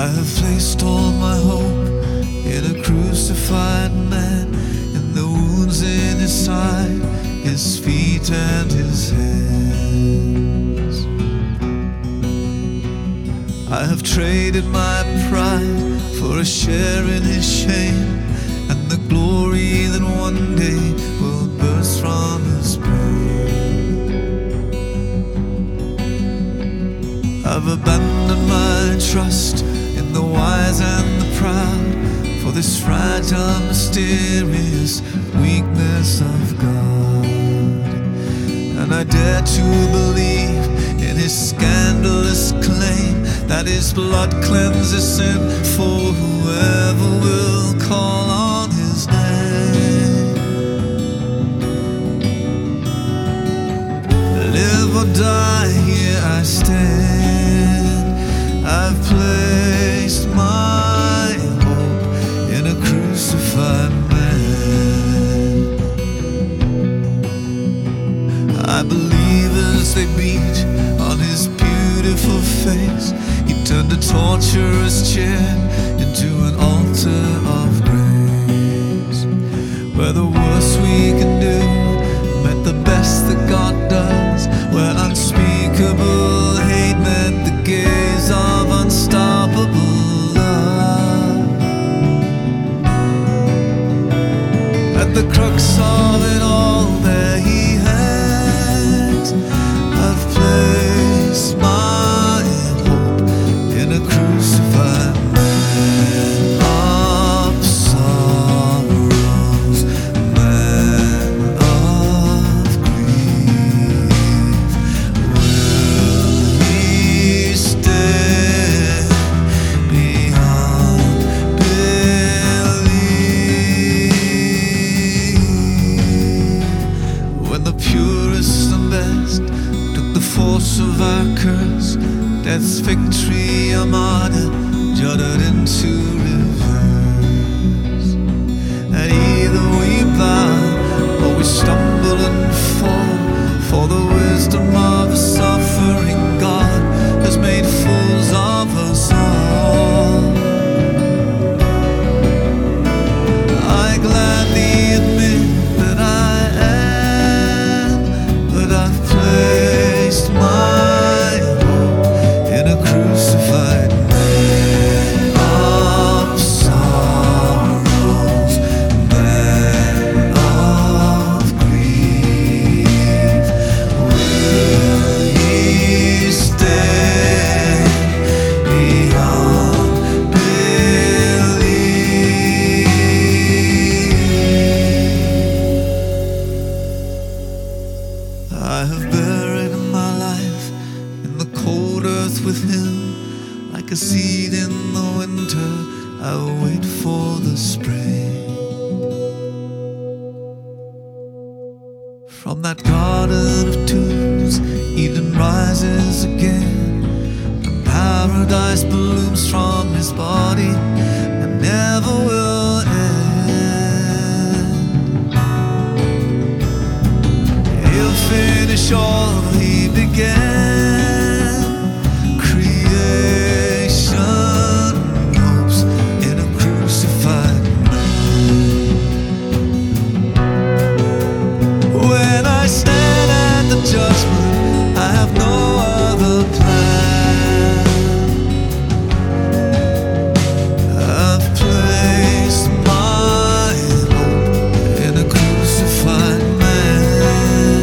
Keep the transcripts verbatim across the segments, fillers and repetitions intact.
I have placed all my hope in a crucified man, in the wounds in his side, his feet and his hands. I have traded my pride for a share in his shame, and the glory that one day will burst from his brain. I've abandoned my trust in the wise and the proud, for this fragile, mysterious weakness of God. And I dare to believe in his scandalous claim that his blood cleanses sin for whoever will call on his name. Live or die, here I stand. I've placed my hope in a crucified man. I believe as they beat on his beautiful face, he turned a torturous chair into an altar of grace, where the worst we can do met the best that God does, where unspeakable hate met the gaze of unstoppable love. At the crux of it all, there he hangs. I've placed my hope in a crucified man of sorrows, man of grief. Will he stand beyond belief? When the purest and best took the force of our curse, death's victory armada jotted into reverse. And either we bow or we stumble and fall, for the wisdom of a suffering God has made fools of us all. I gladly admit that I am, but I've placed my hope in a crucified man of sorrows, man of grief. Will he stand beyond belief? I have buried my life in the cold earth with him. Like a seed in the winter, I will wait for the spring. From that garden of tombs, Eden rises again, and paradise blooms from his body and never will end. He'll finish all he began. Creation hopes in a crucified man. When I stand at the judgment, I have no other plan. I've placed my hope in a crucified man.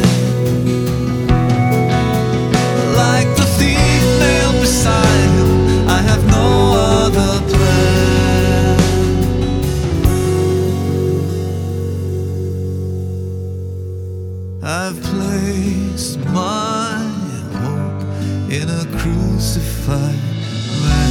Like the thief nailed beside him, I have no other plan. I've placed my hope in a crucified man.